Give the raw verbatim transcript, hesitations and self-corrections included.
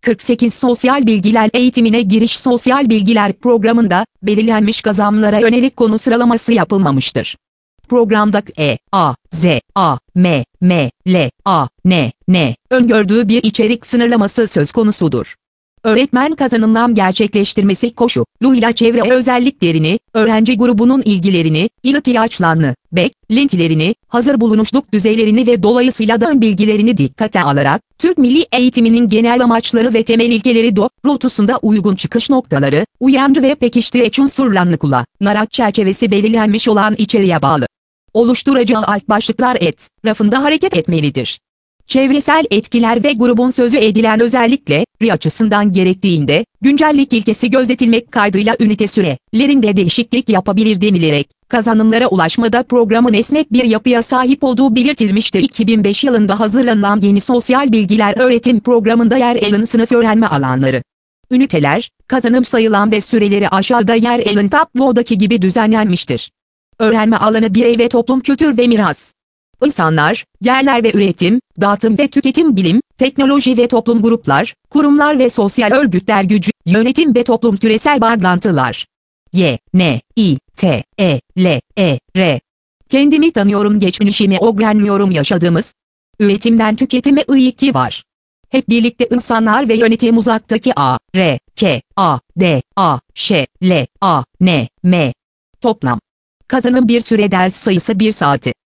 kırk sekiz Sosyal Bilgiler Eğitimine Giriş Sosyal Bilgiler programında belirlenmiş kazanımlara yönelik konu sıralaması yapılmamıştır. Programda E, A, Z, A, M, M, L, A, N, N öngördüğü bir içerik sınırlaması söz konusudur. Öğretmen kazanımlam gerçekleştirmesi koşuluyla çevre özelliklerini, öğrenci grubunun ilgilerini, ihtiyaçlarını, beklentilerini, hazır bulunuşluk düzeylerini ve dolayısıyla da ön bilgilerini dikkate alarak, Türk Milli Eğitimi'nin genel amaçları ve temel ilkeleri doğrultusunda uygun çıkış noktaları, uyarıcı ve pekiştirici unsurlarını kullanarak çerçevesi belirlenmiş olan içeriğe bağlı oluşturacağı alt başlıklar etrafında hareket etmelidir. Çevresel etkiler ve grubun sözü edilen özellikleri açısından gerektiğinde, güncellik ilkesi gözetilmek kaydıyla ünite sürelerinde değişiklik yapabilir denilerek, kazanımlara ulaşmada programın esnek bir yapıya sahip olduğu belirtilmiştir. iki bin beş yılında hazırlanan yeni sosyal bilgiler öğretim programında yer alan sınıf öğrenme alanları, üniteler, kazanım sayılan ve süreleri aşağıda yer alan tablodaki gibi düzenlenmiştir. Öğrenme alanı birey ve toplum, kültür ve miras. İnsanlar, yerler ve üretim, dağıtım ve tüketim, bilim, teknoloji ve toplum, gruplar, kurumlar ve sosyal örgütler, gücü, yönetim ve toplum, küresel bağlantılar. Y, N, İ, T, E, L, E, R. Kendimi tanıyorum, geçmişimi öğreniyorum, yaşadığımız üretimden tüketime iki var. Hep birlikte insanlar ve yönetim, uzaktaki A, R, K, A, D, A, Ş, L, A, N, M. Toplam kazanım bir süre, ders sayısı bir saati.